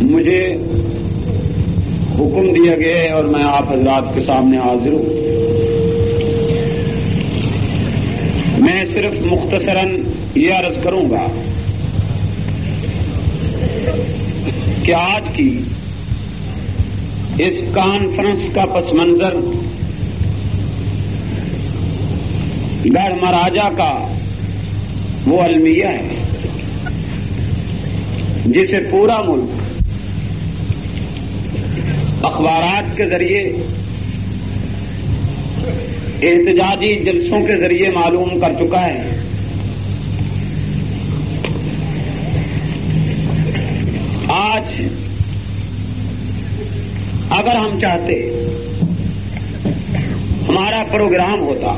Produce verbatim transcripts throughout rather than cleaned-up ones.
مجھے حکم دیا گیا ہے اور میں آپ حضرات کے سامنے حاضر ہوں. میں صرف مختصراً یہ عرض کروں گا کہ آج کی اس کانفرنس کا پس منظر گڑھ مہاراجا کا وہ المیہ ہے جسے پورا ملک اخبارات کے ذریعے احتجاجی جلسوں کے ذریعے معلوم کر چکا ہے. آج اگر ہم چاہتے ہمارا پروگرام ہوتا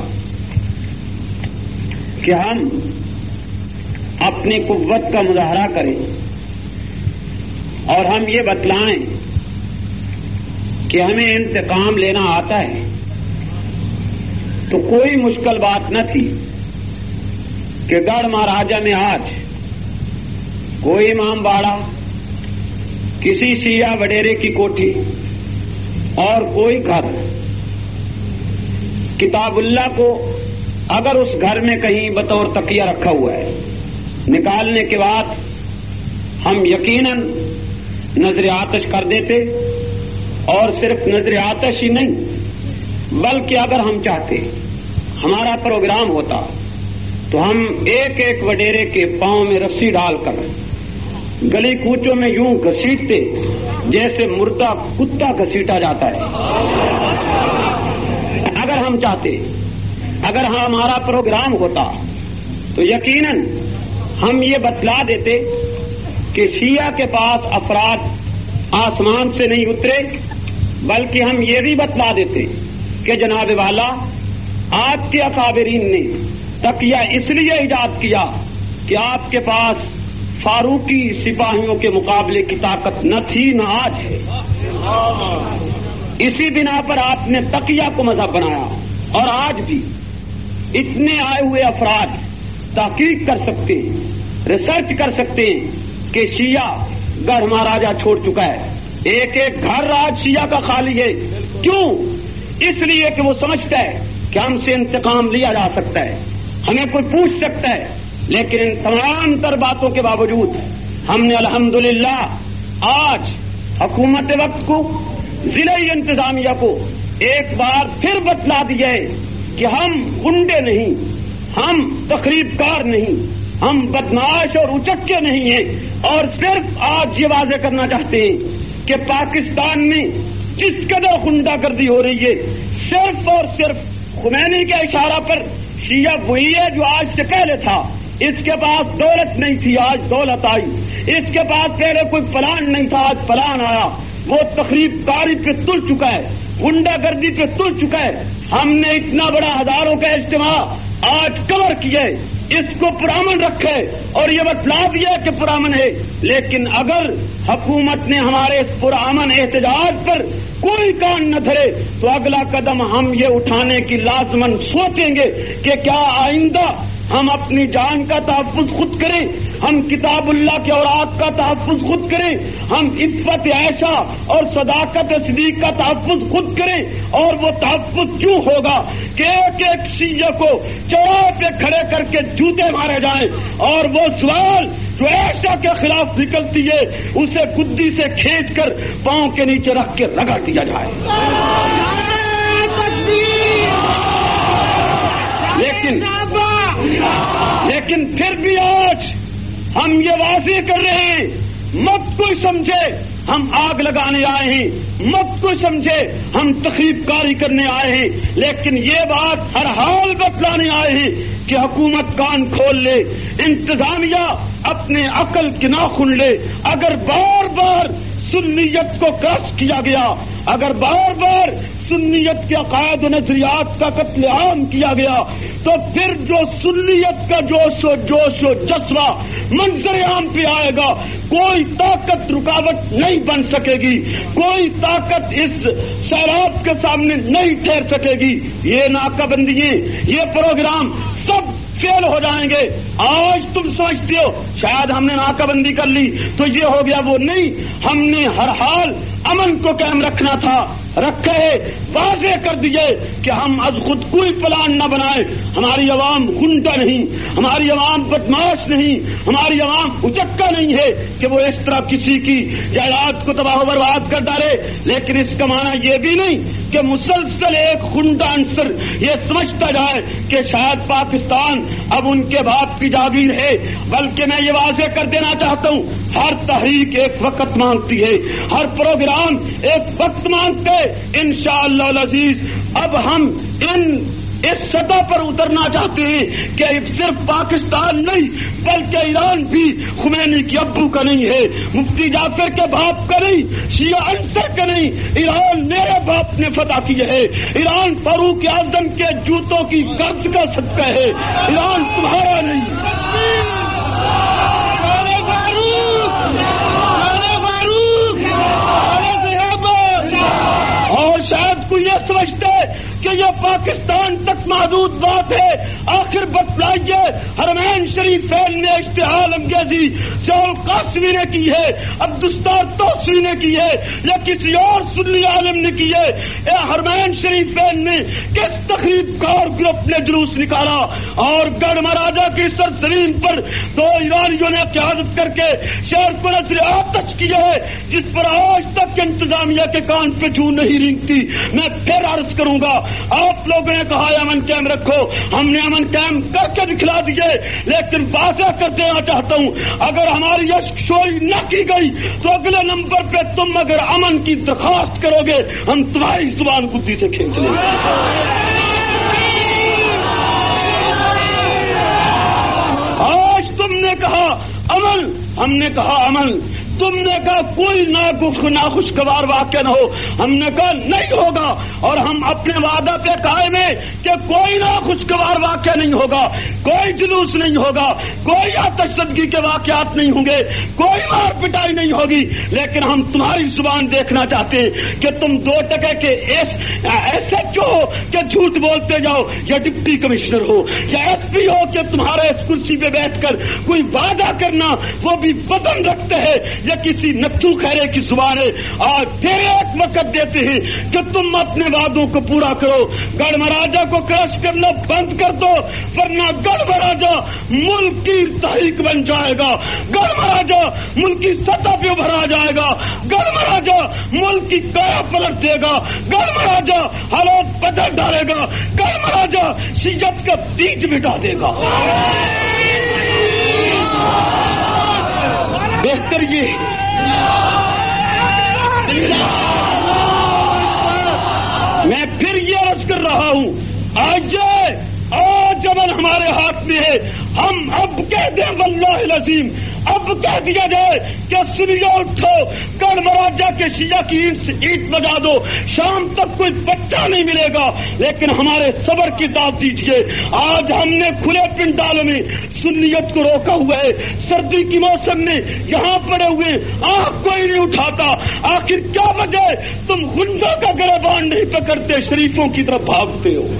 کہ ہم اپنی قوت کا مظاہرہ کریں اور ہم یہ بتلائیں کہ ہمیں انتقام لینا آتا ہے تو کوئی مشکل بات نہ تھی کہ گڑھ مہاراجا میں آج کوئی امام باڑہ، کسی شیعہ وڈیرے کی کوٹھی اور کوئی گھر کتاب اللہ کو اگر اس گھر میں کہیں بطور تکیہ رکھا ہوا ہے نکالنے کے بعد ہم یقیناً نظر آتش کر دیتے. اور صرف نظر آتش ہی نہیں بلکہ اگر ہم چاہتے ہمارا پروگرام ہوتا تو ہم ایک ایک وڈیرے کے پاؤں میں رسی ڈال کر گلی کوچوں میں یوں گھسیٹتے جیسے مردہ کتا گھسیٹا جاتا ہے. اگر ہم چاہتے اگر ہمارا پروگرام ہوتا تو یقیناً ہم یہ بتلا دیتے کہ شیعہ کے پاس افراد آسمان سے نہیں اترے، بلکہ ہم یہ بھی بتلا دیتے کہ جناب والا آپ کے اکابرین نے تقیہ اس لیے ایجاد کیا کہ آپ کے پاس فاروقی سپاہیوں کے مقابلے کی طاقت نہ تھی نہ آج ہے. اسی بنا پر آپ نے تقیہ کو مذہب بنایا اور آج بھی اتنے آئے ہوئے افراد تحقیق کر سکتے ہیں، ریسرچ کر سکتے ہیں کہ شیعہ گڑھ مہاراجا چھوڑ چکا ہے. ایک ایک گھر آج شیعہ کا خالی ہے. کیوں؟ اس لیے کہ وہ سمجھتا ہے کہ ہم سے انتقام لیا جا سکتا ہے، ہمیں کوئی پوچھ سکتا ہے. لیکن ان تمام تر باتوں کے باوجود ہم نے الحمدللہ آج حکومت وقت کو، ضلعی انتظامیہ کو ایک بار پھر بتلا دیا ہے کہ ہم گنڈے نہیں، ہم تخریب کار نہیں، ہم بدمعاش اور اچکے نہیں ہیں. اور صرف آج یہ واضح کرنا چاہتے ہیں کہ پاکستان میں جس قدر غنڈہ گردی ہو رہی ہے صرف اور صرف خمینی کے اشارہ پر شیعہ وہی ہے جو آج سے پہلے تھا. اس کے پاس دولت نہیں تھی، آج دولت آئی. اس کے پاس پہلے کوئی پلان نہیں تھا، آج پلان آیا. وہ تخریب کاری پہ تل چکا ہے، غنڈہ گردی پہ تل چکا ہے. ہم نے اتنا بڑا ہزاروں کا اجتماع آج کور کیا ہے، اس کو پرامن رکھے اور یہ بتلا دیا کہ پرامن ہے. لیکن اگر حکومت نے ہمارے اس پرامن احتجاج پر کوئی کان نہ دھرے تو اگلا قدم ہم یہ اٹھانے کی لازمن سوچیں گے کہ کیا آئندہ ہم اپنی جان کا تحفظ خود کریں، ہم کتاب اللہ کے اوراق کا تحفظ خود کریں، ہم عفت عائشہ اور صداقت صدیق کا تحفظ خود کریں. اور وہ تحفظ کیوں ہوگا کہ ایک ایک شیعہ کو چوراہے پہ کھڑے کر کے جوتے مارے جائیں اور وہ سوال جو عائشہ کے خلاف نکلتی ہے اسے گدی سے کھینچ کر پاؤں کے نیچے رکھ کے رگڑ دیا جائے. لیکن لیکن پھر بھی آج ہم یہ واضح کر رہے ہیں، مت کوئی سمجھے ہم آگ لگانے آئے ہیں، مت کوئی سمجھے ہم تخریب کاری کرنے آئے ہیں. لیکن یہ بات ہر حال بتلانے آئے ہیں کہ حکومت کان کھول لے، انتظامیہ اپنے عقل کی ناخن لے. اگر بار بار سنیت کو کرس کیا گیا، اگر بار بار سنیت کے عقائد و نظریات کا قتل عام کیا گیا تو پھر جو سنیت کا جوش و جوش و جذبہ منظر عام پہ آئے گا کوئی طاقت رکاوٹ نہیں بن سکے گی، کوئی طاقت اس سیلاب کے سامنے نہیں ٹھہر سکے گی. یہ ناکہ بندیاں، یہ پروگرام سب فیل ہو جائیں گے. آج تم سمجھتے ہو شاید ہم نے ناکہ بندی کر لی تو یہ ہو گیا، وہ نہیں. ہم نے ہر حال امن کو قائم رکھنا تھا، رکھے، واضح کر دیے کہ ہم از خود کوئی پلان نہ بنائیں. ہماری عوام گنڈا نہیں، ہماری عوام بدماش نہیں، ہماری عوام اچکا نہیں ہے کہ وہ اس طرح کسی کی جائیداد کو تباہ و برباد کر ڈالے. لیکن اس کا معنی یہ بھی نہیں کہ مسلسل ایک گنڈا عنصر یہ سمجھتا جائے کہ شاید پاکستان اب ان کے باپ کی جاگیر ہے. بلکہ میں یہ واضح کر دینا چاہتا ہوں، ہر تحریک ایک وقت مانگتی ہے، ہر پروگرام ایک وقت مانگتے. انشاءاللہ العزیز اب ہم ان اس سطح پر اترنا چاہتے ہیں کہ صرف پاکستان نہیں بلکہ ایران بھی خمینی کی ابو کا نہیں ہے، مفتی جعفر کے باپ کا نہیں، شیعہ عنصر کا نہیں. ایران میرے باپ نے فتح کیا ہے. ایران فاروق اعظم کے جوتوں کی گرد کا صدقہ ہے. ایران تمہارا نہیں. اور شاید کوئی یہ سمجھتے کہ یہ پاکستان تک محدود بات ہے. آخر بتلائیے حرمین شریفین میں اشتعال انگیزی شیخ قاسمی نے کی ہے، عبدالستار توسری نے کی ہے، یا کسی اور سنی عالم نے کی ہے؟ اے حرمین شریفین میں کس تقریب کار گروپ نے جلوس نکالا اور گڑھ مہاراجا کی سرزمین پر دو ایرانیوں نے قیادت کر کے شہر کو نظر آتش کیا ہے، جس پر آج تک انتظامیہ کے کان پہ جوں نہیں رینگتی. میں پھر عرض کروں گا، آپ لوگوں نے کہا ہے امن قائم رکھو، ہم نے امن قائم کر کے دکھلا دیے. لیکن واضح کر دینا چاہتا ہوں، اگر ہماری اشک شوئی نہ کی گئی تو اگلے نمبر پہ تم اگر امن کی درخواست کرو گے ہم تمہاری زبان گدی سے کھینچ لیں گے. آج تم نے کہا امن، ہم نے کہا امن. تم نے کہا کوئی ناخوشگوار واقعہ نہ ہو، ہم نے کہا نہیں ہوگا. اور ہم اپنے وعدہ پہ قائم ہیں کہ کوئی ناخوشگوار واقعہ نہیں ہوگا، کوئی جلوس نہیں ہوگا، کوئی آتش زدگی کے واقعات نہیں ہوں گے، کوئی مار پٹائی نہیں ہوگی. لیکن ہم تمہاری زبان دیکھنا چاہتے ہیں کہ تم دو ٹکے کے ایسے کیوں ہو کہ جھوٹ بولتے جاؤ، یا ڈپٹی کمشنر ہو یا ایس پی ہو کہ تمہارے اس کرسی پہ بیٹھ کر کوئی وعدہ کرنا وہ بھی وطن رکھتے ہیں، یا کسی نتھو خیرے کی زبان ہے. آج پھر ایک وقت دیتے ہیں کہ تم اپنے وعدوں کو پورا کرو. گڑھ مہاراجا کو کرش کرنا بند کر دو، ورنہ گڑھ مہاراجا ملک کی تحریک بن جائے گا. گڑھ مہاراجا ملک کی سطح پہ ابھرا جائے گا. گڑھ مہاراجا ملک کی کایا پلٹ دے گا. گڑھ مہاراجا حالات بدل ڈالے گا. گڑھ مہاراجا شیعت کا بیج مٹا دے گا. بہتر یہ میں پھر یہ عرض کر رہا ہوں، آج آج امن ہمارے ہاتھ میں ہے. ہم اب کہہ دیں واللہ العظیم، اب کہہ دیا جائے کہ سنیو اٹھو، گڑھ مہاراجا کے شیعہ کی اینٹ بجا دو، شام تک کوئی بچہ نہیں ملے گا. لیکن ہمارے صبر کی داد دیجیے. آج ہم نے کھلے پنڈالوں میں سنیت کو روکا ہوا ہے. سردی کی موسم میں یہاں پڑے ہوئے آنکھ کوئی نہیں اٹھاتا. آخر کیا وجہ ہے تم گنڈوں کا گریبان نہیں پکڑتے، شریفوں کی طرف بھاگتے ہو؟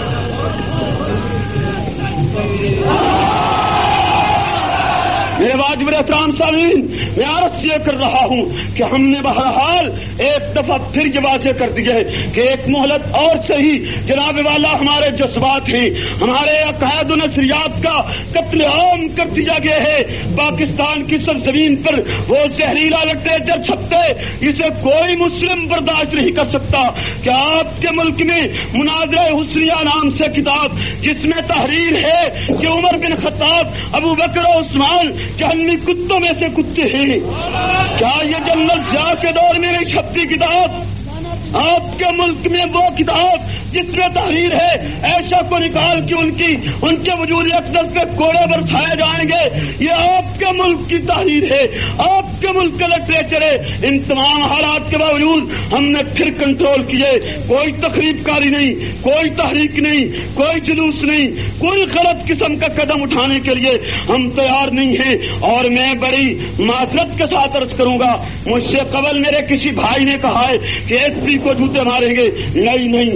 میرے واجب احترام سامعین، میں عرض یہ کر رہا ہوں کہ ہم نے بہرحال ایک دفعہ پھر یہ واضح کر دیا ہے کہ ایک مہلت اور صحیح جناب والا ہمارے جذبات ہیں، ہمارے عقائد و نظریات کا قتل عام کر دیا گیا ہے. پاکستان کی سرزمین پر وہ زہریلا لٹریچر چھپتے اسے کوئی مسلم برداشت نہیں کر سکتا کہ آپ کے ملک میں مناظرہ حسنیہ نام سے کتاب جس میں تحریر ہے کہ عمر بن خطاب، ابو بکر و عثمان جہنمی کتوں میں سے کتے ہیں. کیا یہ جنرل ضیاء کے دور میں نہیں چھپتی کتاب؟ آپ کے ملک میں وہ کتاب جس میں تحریر ہے ایشا کو نکال کے ان کی ان کے وجود اقدس پہ کوڑے برسائے جائیں گے، یہ آپ کے ملک کی تحریر ہے، آپ کے ملک کا لٹریچر ہے. ان تمام حالات کے باوجود ہم نے پھر کنٹرول کیے. کوئی تقریب کاری نہیں، کوئی تحریک نہیں، کوئی جلوس نہیں، کوئی غلط قسم کا قدم اٹھانے کے لیے ہم تیار نہیں ہیں. اور میں بڑی معذرت کے ساتھ عرض کروں گا، مجھ سے قبل میرے کسی بھائی نے کہا ہے کہ ایس پی کو جوتے ماریں گے. نہیں نہیں، ہم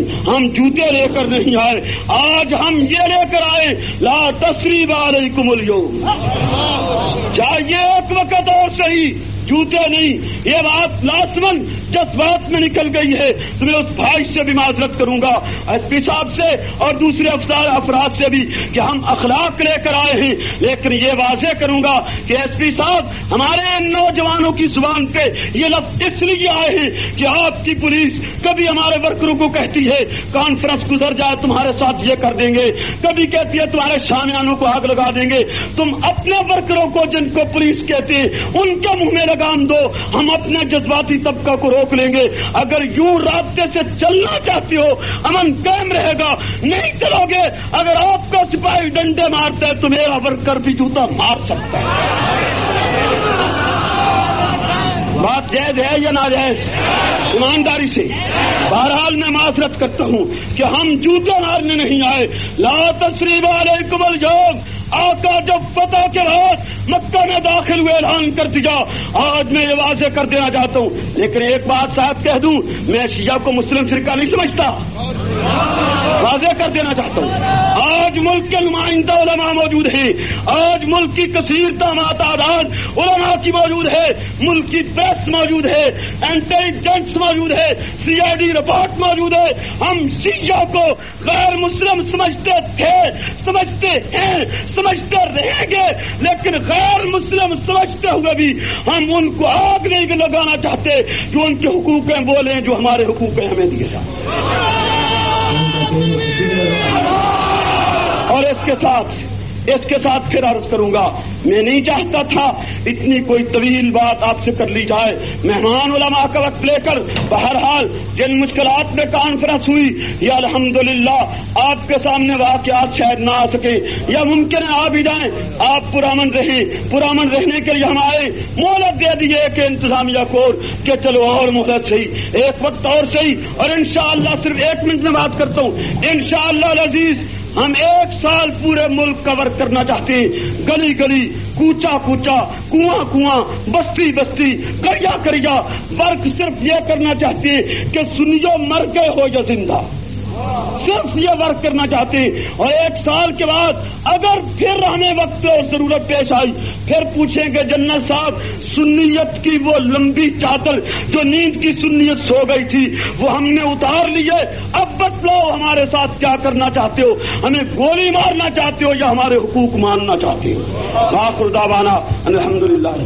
ہم جوتے لے کر نہیں آئے، آج ہم یہ لے کر آئے لا تثریب علیکم اليوم، چاہیے ایک وقت اور صحیح جوتے نہیں. یہ بات لازمن جس بات میں نکل گئی ہے تو میں اس بھائی سے بھی معذرت کروں گا، ایس پی صاحب سے اور دوسرے افسر افراد سے بھی کہ ہم اخلاق لے کر آئے ہیں، لیکن یہ واضح کروں گا کہ ایس پی صاحب ہمارے ان نوجوانوں کی زبان پہ یہ لفظ اس لیے آئے ہیں کہ آپ کی پولیس کبھی ہمارے ورکروں کو کہتی ہے کانفرنس گزر جائے تمہارے ساتھ یہ کر دیں گے، کبھی کہتی ہے تمہارے شامیانوں کو آگ لگا دیں گے. تم اپنے ورکروں کو جن کو پولیس کہتی ہے ان کے منہ میں لگام دو، ہم اپنے جذباتی طبقہ کو روک لیں گے. اگر یوں رابطے سے چلنا چاہتے ہو امن قائم رہے گا، نہیں چلو گے اگر آپ کا سپاہی ڈنڈے مارتا ہے تو میرا ورکر بھی جوتا مار سکتا ہے. بات جائز ہے یا ناجائز؟ ایمانداری سے بہرحال میں معذرت کرتا ہوں کہ ہم جوتے مارنے نہیں آئے. لا تثریب علیکم اليوم، آقا جب فتح کے بعد مکہ میں داخل ہوئے اعلان کر دیا. آج میں یہ واضح کر دینا چاہتا ہوں، لیکن ایک بات صاحب کہہ دوں، میں شیعہ کو مسلم فرقہ نہیں سمجھتا، واضح کر دینا چاہتا ہوں. آج ملک کے نمائندہ علماء موجود ہیں، آج ملک کی کثیر تعداد علماء کی موجود ہے، ملک کی پریس موجود ہے، انٹیلیجنس موجود ہے، سی آئی ڈی رپورٹ موجود ہے. ہم شیعہ کو غیر مسلم سمجھتے تھے، سمجھتے ہیں، سمجھتے رہیں گے، لیکن غیر مسلم سمجھتے ہوئے بھی ہم ان کو آگ نہیں لگانا چاہتے. جو ان کے حقوق ہیں وہ لیں، جو ہمارے حقوق ہیں ہمیں دیے جائیں. اور اس کے ساتھ اس کے ساتھ پھر عرض کروں گا، میں نہیں چاہتا تھا اتنی کوئی طویل بات آپ سے کر لی جائے. مہمان علماء کا وقت لے کر بہرحال جن مشکلات میں کانفرنس ہوئی یا الحمدللہ آپ کے سامنے واقعات شاید نہ آ سکے یا ممکن ہے آ بھی جائیں. آپ پرامن رہیں، پرامن رہنے کے لیے ہم آئے، مہلت دے دیے کہ انتظامیہ کو کہ چلو اور مہلت صحیح، ایک وقت اور صحیح. اور انشاءاللہ صرف ایک منٹ میں بات کرتا ہوں، انشاءاللہ العزیز ہم ایک سال پورے ملک کور کرنا چاہتے ہیں، گلی گلی، کوچا کوچا، کنواں کنواں، بستی بستی، کریا کریا. فرق صرف یہ کرنا چاہتے ہیں کہ سنیو مر گئے ہو یا زندہ، صرف یہ ورک کرنا چاہتے ہیں. اور ایک سال کے بعد اگر پھر ہمیں وقت اور ضرورت پیش آئی پھر پوچھیں گے جنرل صاحب سنیت کی وہ لمبی چادر جو نیند کی سنیت سو گئی تھی وہ ہم نے اتار لی ہے، اب بتلاؤ ہمارے ساتھ کیا کرنا چاہتے ہو، ہمیں گولی مارنا چاہتے ہو یا ہمارے حقوق ماننا چاہتے ہو. آخر دعوانا الحمدللہ.